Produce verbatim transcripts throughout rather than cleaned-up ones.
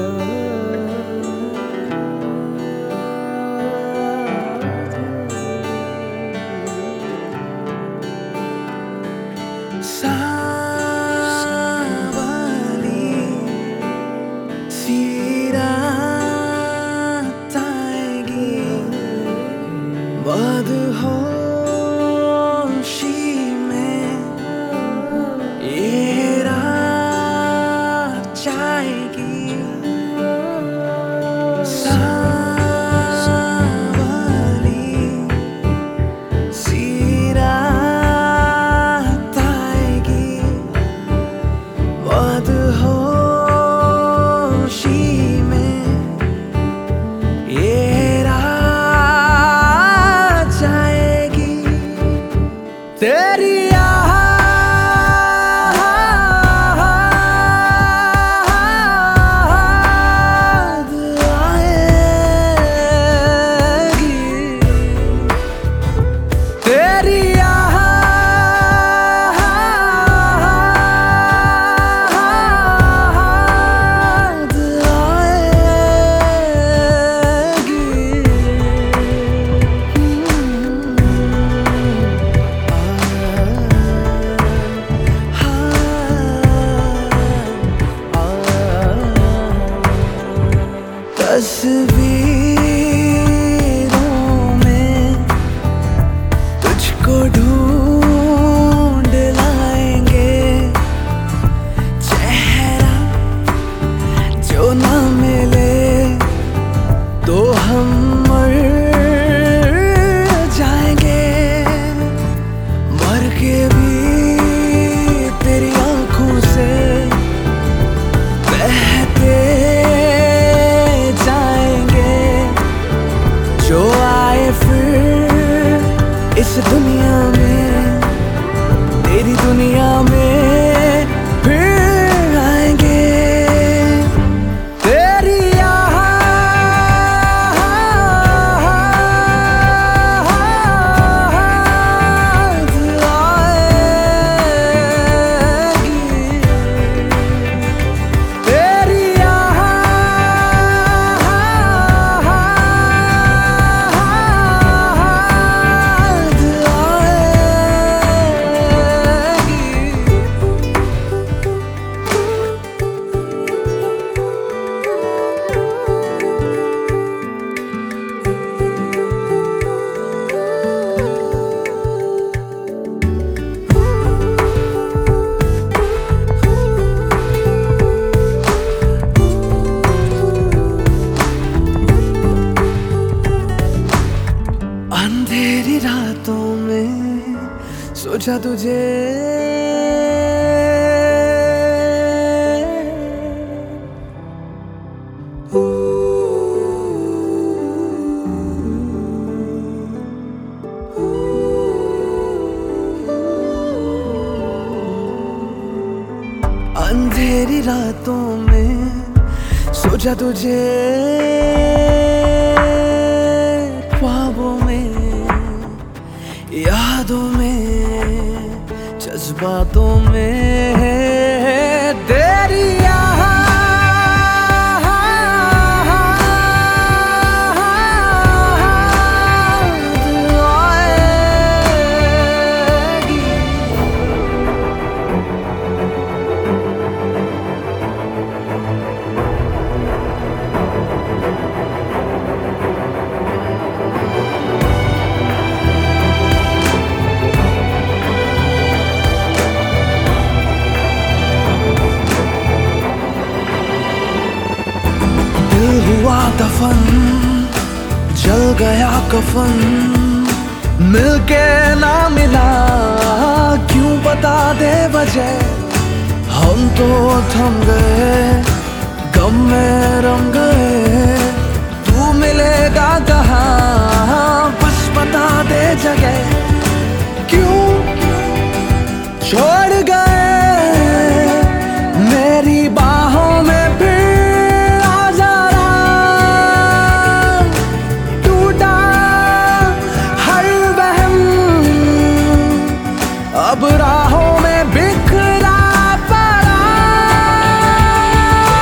सावली सी रात आएगी, मदहोशी में ये रात जाएगी। सावली सी रात आएगी, मदहोशी में ये रात जाएगी। तेरी याद आएगी, तेरी याद आएगी। तस्वीरों में तुझको ढूंढ लाएंगे, चेहरा जो ना मिले तो हम मर जाएंगे। मर के भी तेरी आंखों से बहते जाएंगे, जो आए फिर इस दुनिया में, तेरी दुनिया में फिर आएंगे। तेरी याद आएगी, तेरी याद अंधेरी रातों में सोचा तुझे, अंधेरी रातों में सोचा तुझे, ख्वाबों में, यादों में, जज्बातों में। तेरी याद आएगी, हुआ दफन, जल गया कफन, मिलके ना मिला क्यों बता दे वजह। हम तो थम गए, गम में रम गए, तू मिलेगा कहाँ बस बता दे जगह। क्यों छोड़ गए मेरी बाहों में फिर अब राहों में बिखरा पड़ा।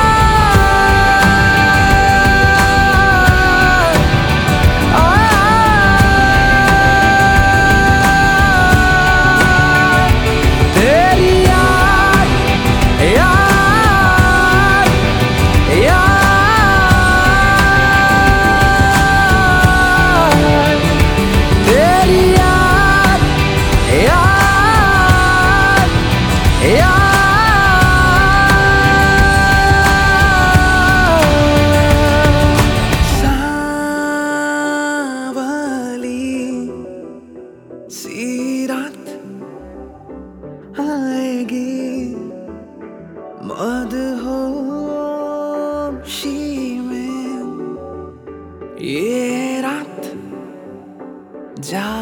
मदहोशी में ये रात जा